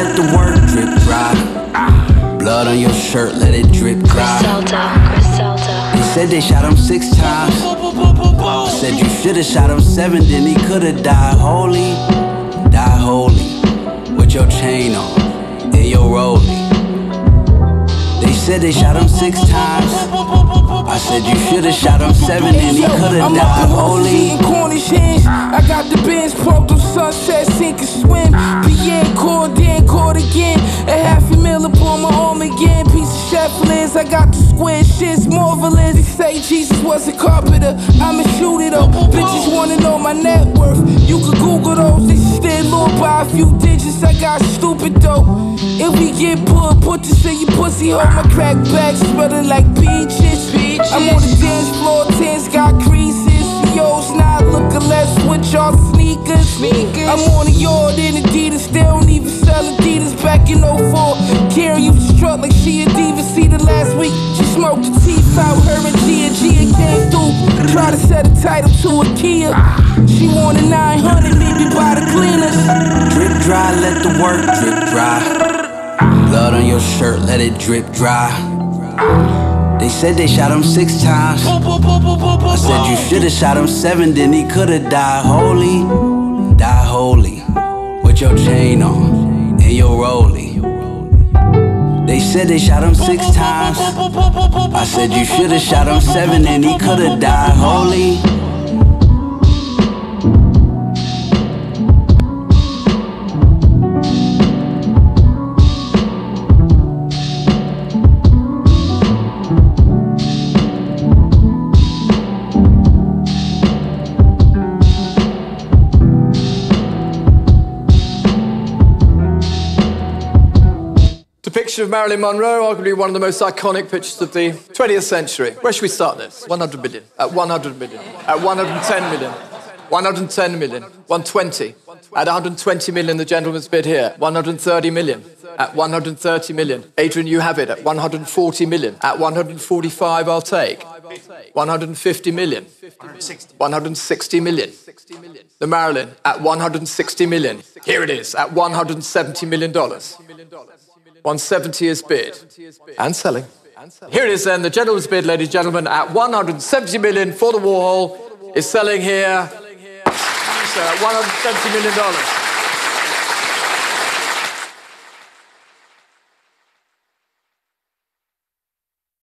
let the work drip dry. Blood on your shirt, let it drip dry. They said they shot him 6 times. I said you should've shot him 7, then he could've died holy. Die holy, with your chain on, and your rollie. They said they shot him 6 times. I said you should've shot him 7 and he could've died holy. Cornish hands. I got the Benz parked on Sunset, sink and swim. Pierre caught, then caught again. $500,000 upon my arm again. Piece of Chevrolet, I got the square shit's marvelous. They say Jesus was a carpenter, I'ma shoot it up. Bitches wanna know my net worth. You can Google those, they still low by a few digits. I got stupid dope. If we get put this in your pussy hole. My crack back smelling like peaches. I'm on the dance floor, tents got creases. CEOs not looking less with y'all sneakers. I'm on the yard in Adidas, they don't even sell Adidas. Back in 04, Karen used to strut like she a diva. See the last week, she smoked the teeth out. Her and Gia came through, try to set a title to a Kia. She wanted 900, maybe buy the cleaners. Drip dry, let the work drip dry. Blood on your shirt, let it drip dry. They said they shot him 6 times. I said you should've shot him 7, then he could've died holy. Die holy, with your chain on, and your rollie. They said they shot him 6 times. I said you should've shot him 7, and he could've died holy. Picture of Marilyn Monroe, arguably one of the most iconic pictures of the 20th century. Where should we start this? 100 million, at 100 million, at 110 million, 110 million, 120, at 120 million, the gentleman's bid here, 130 million, at 130 million. Adrian, you have it, at 140 million, at 145 I'll take. 150 million, 160 million. The Marilyn, at 160 million. Here it is, at $170 million. 170 is bid and selling. Here it is then, the gentleman's bid, ladies and gentlemen, at 170 million for the Warhol is selling here. So at $170 million.